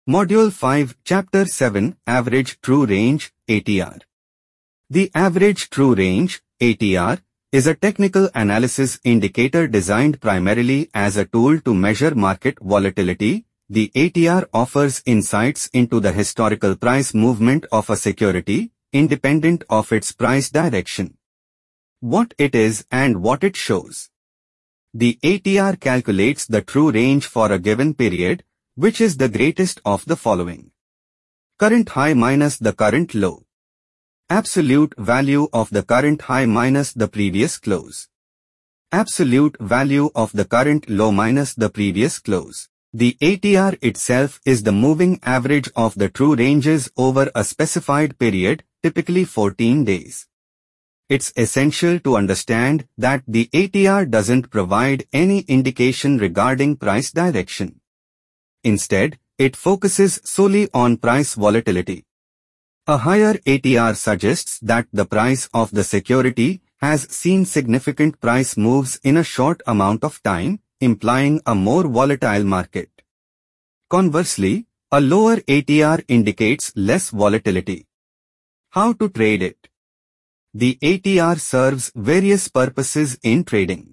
Module 5, Chapter 7, Average True Range, ATR. The average true range, ATR, is a technical analysis indicator designed primarily as a tool to measure market volatility. The ATR offers insights into the historical price movement of a security, independent of its price direction. What it is and what it shows. The ATR calculates the true range for a given period, which is the greatest of the following. Current high minus the current low. Absolute value of the current high minus the previous close. Absolute value of the current low minus the previous close. The ATR itself is the moving average of the true ranges over a specified period, typically 14 days. It's essential to understand that the ATR doesn't provide any indication regarding price direction. Instead, it focuses solely on price volatility. A higher ATR suggests that the price of the security has seen significant price moves in a short amount of time, implying a more volatile market. Conversely, a lower ATR indicates less volatility. How to trade it? The ATR serves various purposes in trading.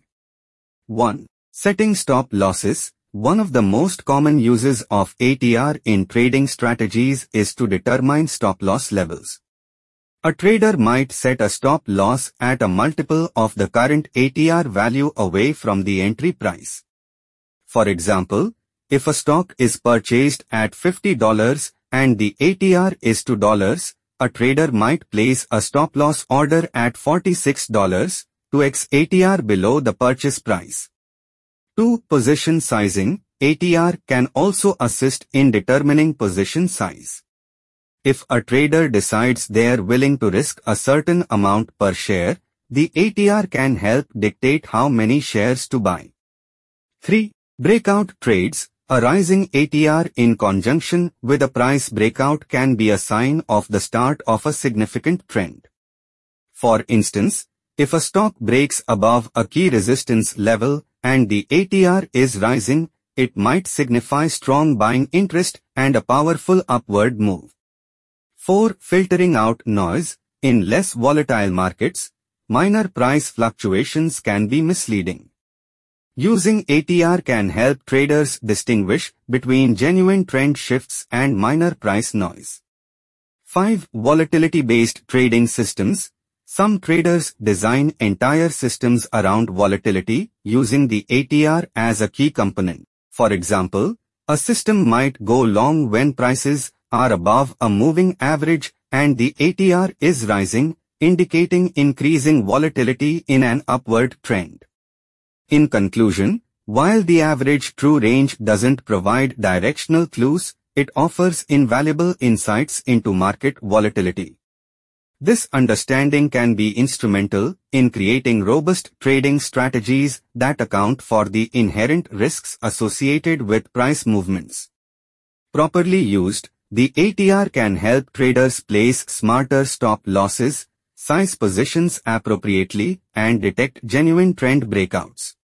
1. Setting stop losses. One of the most common uses of ATR in trading strategies is to determine stop-loss levels. A trader might set a stop-loss at a multiple of the current ATR value away from the entry price. For example, if a stock is purchased at $50 and the ATR is $2, a trader might place a stop-loss order at $46 to X ATR below the purchase price. 2. Position sizing. ATR can also assist in determining position size. If a trader decides they are willing to risk a certain amount per share, the ATR can help dictate how many shares to buy. 3. Breakout trades. A rising ATR in conjunction with a price breakout can be a sign of the start of a significant trend. For instance, if a stock breaks above a key resistance level and the ATR is rising, it might signify strong buying interest and a powerful upward move. 4. Filtering out noise. In less volatile markets, minor price fluctuations can be misleading. Using ATR can help traders distinguish between genuine trend shifts and minor price noise. 5. Volatility-based trading systems. Some traders design entire systems around volatility using the ATR as a key component. For example, a system might go long when prices are above a moving average and the ATR is rising, indicating increasing volatility in an upward trend. In conclusion, while the average true range doesn't provide directional clues, it offers invaluable insights into market volatility. This understanding can be instrumental in creating robust trading strategies that account for the inherent risks associated with price movements. Properly used, the ATR can help traders place smarter stop losses, size positions appropriately, and detect genuine trend breakouts.